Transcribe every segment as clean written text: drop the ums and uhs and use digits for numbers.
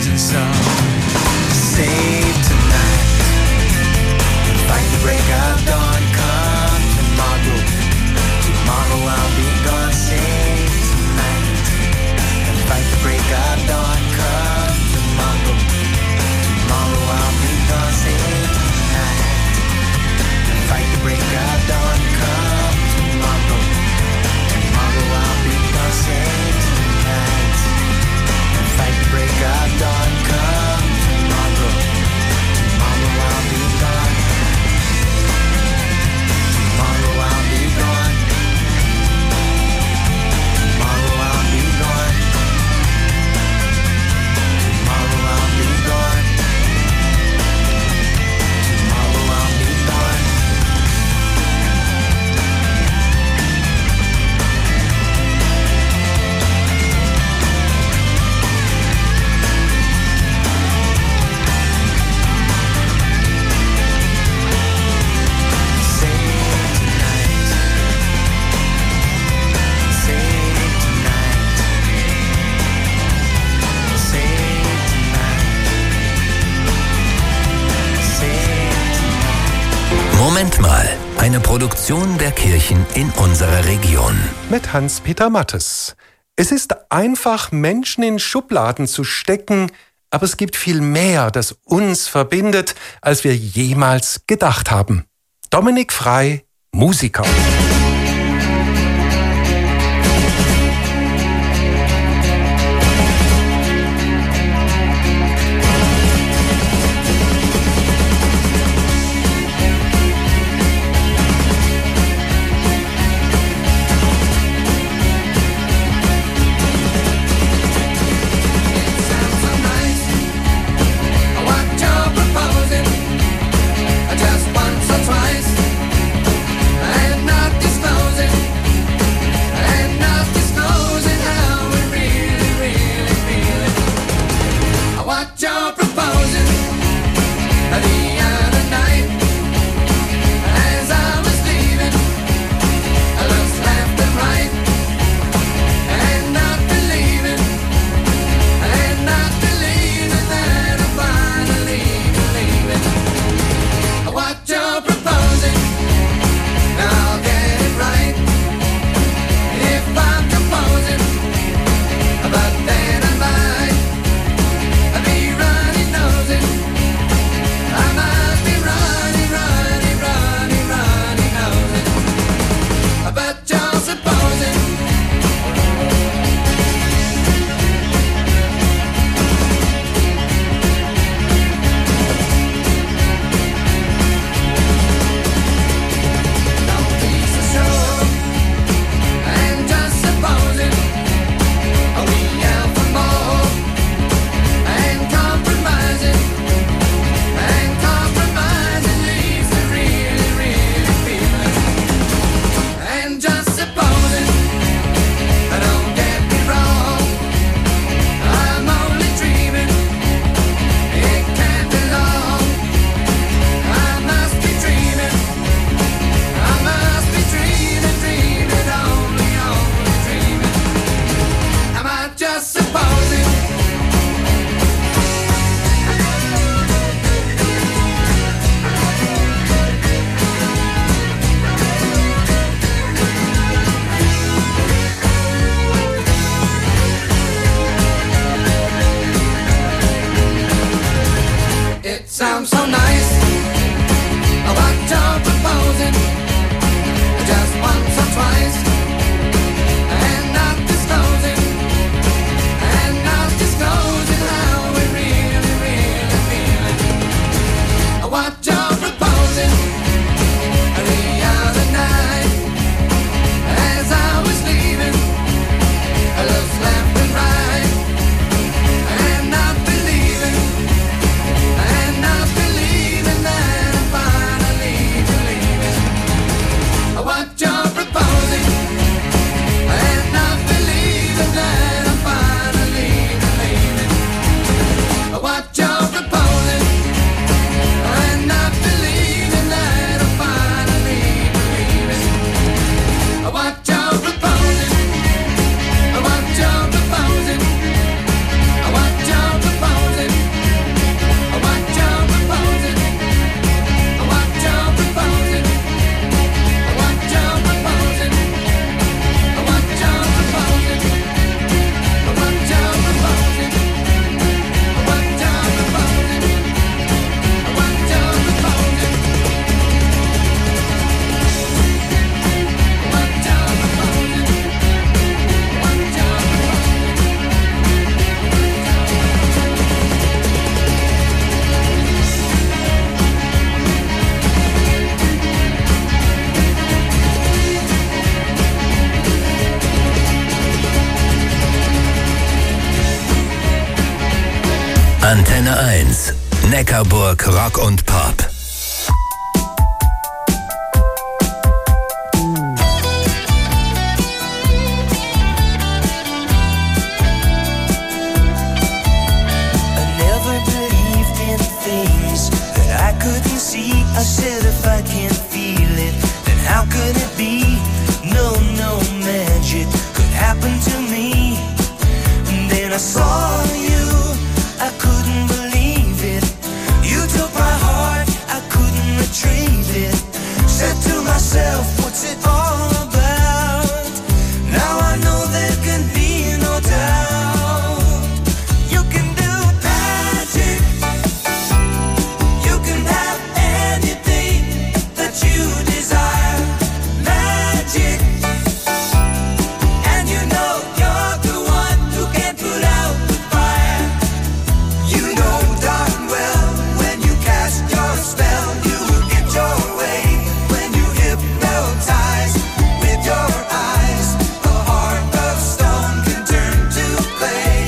rising sun. Save tonight, fight the break of dawn. Come tomorrow, tomorrow I'll be gone. Save tonight, fight the break of dawn. Come tomorrow, tomorrow I'll be gone. Save tonight, fight the break of dawn. Come tomorrow, tomorrow I'll be gone. Save tonight, fight the break of dawn. Come tomorrow, tomorrow I'll be gone. Tomorrow I'll be gone. Tomorrow I'll be gone. Tomorrow I'll be gone. Tomorrow I'll be gone. Moment mal, eine Produktion der Kirchen in unserer Region. Mit Hans-Peter Mattes. Es ist einfach, Menschen in Schubladen zu stecken, aber es gibt viel mehr, das uns verbindet, als wir jemals gedacht haben. Dominik Frey, Musiker. Just once or twice, and not this Antenne 1, Neckarburg Rock und Pop. I said if I can't feel it, then how could it be? No magic could happen to me. And then I saw you, I couldn't believe it. You took my heart, I couldn't retrieve it. Said to myself, what's it all about? Now I know there can be no doubt. You can do magic. You can have you desire magic, and you know you're the one who can put out the fire. You know darn well when you cast your spell, you will get your way. When you hypnotize with your eyes, a heart of stone can turn to clay.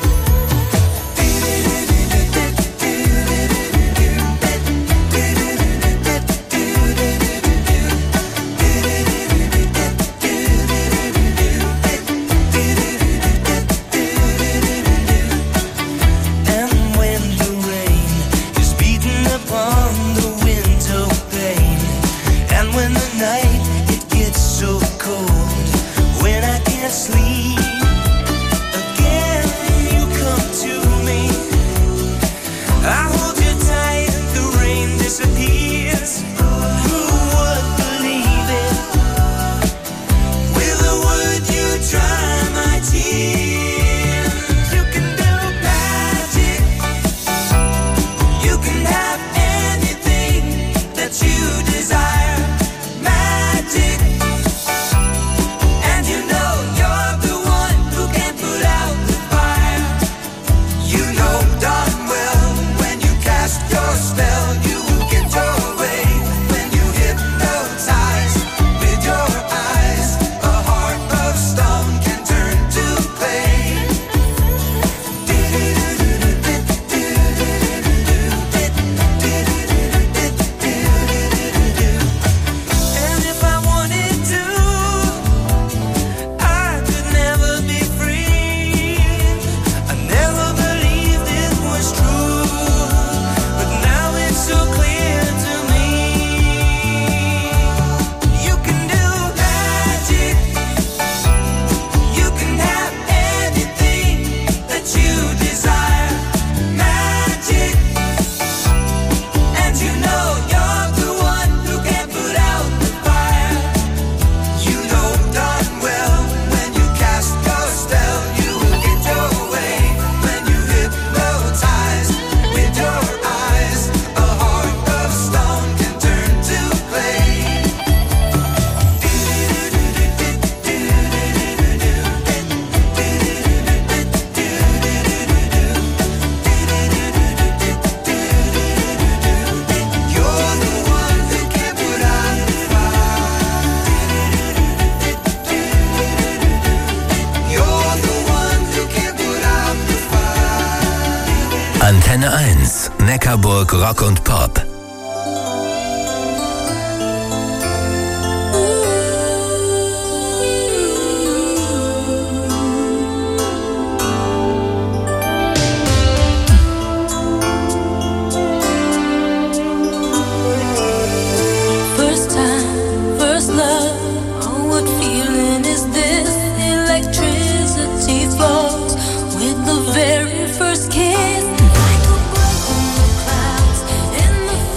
Antenne 1, Neckarburg Rock und Pop. First time, first love, oh what feeling is this? Electricity flows with the very first kiss. Like a break on the clouds in the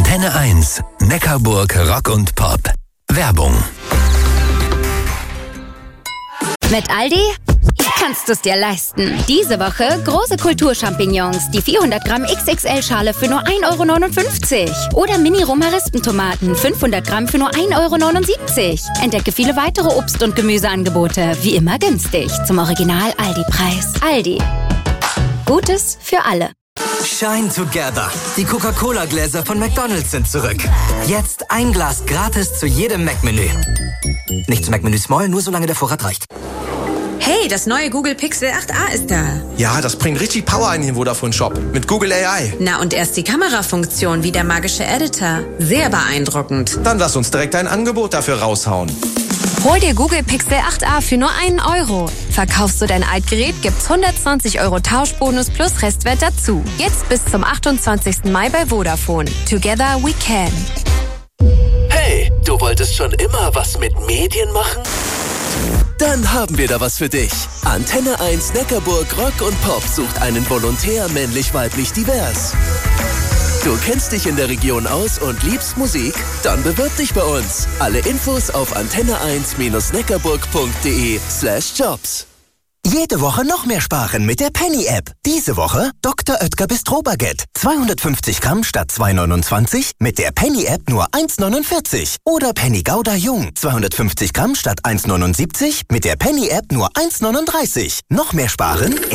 Antenne 1, Neckarburg Rock und Pop. Werbung. Mit Aldi kannst du es dir leisten. Diese Woche große Kulturchampignons, die 400 Gramm XXL-Schale für nur 1,59 €. Oder Mini-Romaristentomaten, 500 Gramm für nur 1,79 €. Entdecke viele weitere Obst- und Gemüseangebote, wie immer günstig, zum Original-Aldi-Preis. Aldi. Gutes für alle. Shine Together. Die Coca-Cola-Gläser von McDonald's sind zurück. Jetzt ein Glas gratis zu jedem Mac-Menü. Nicht zu Mac-Menü Small, nur solange der Vorrat reicht. Hey, das neue Google Pixel 8a ist da. Ja, das bringt richtig Power in den Vodafone Shop. Mit Google AI. Na und erst die Kamerafunktion wie der magische Editor. Sehr beeindruckend. Dann lass uns direkt ein Angebot dafür raushauen. Hol dir Google Pixel 8a für nur 1 €. Verkaufst du dein Altgerät, gibt's 120 € Tauschbonus plus Restwert dazu. Jetzt bis zum 28. Mai bei Vodafone. Together we can. Hey, du wolltest schon immer was mit Medien machen? Dann haben wir da was für dich. Antenne 1 Neckarburg Rock und Pop sucht einen Volontär männlich-weiblich divers. Du kennst dich in der Region aus und liebst Musik? Dann bewirb dich bei uns. Alle Infos auf antenne1-neckarburg.de/jobs. Jede Woche noch mehr sparen mit der Penny-App. Diese Woche Dr. Oetker Bistro Baguette. 250 Gramm statt 2,29. Mit der Penny-App nur 1,49. Oder Penny Gouda Jung. 250 Gramm statt 1,79. Mit der Penny-App nur 1,39. Noch mehr sparen?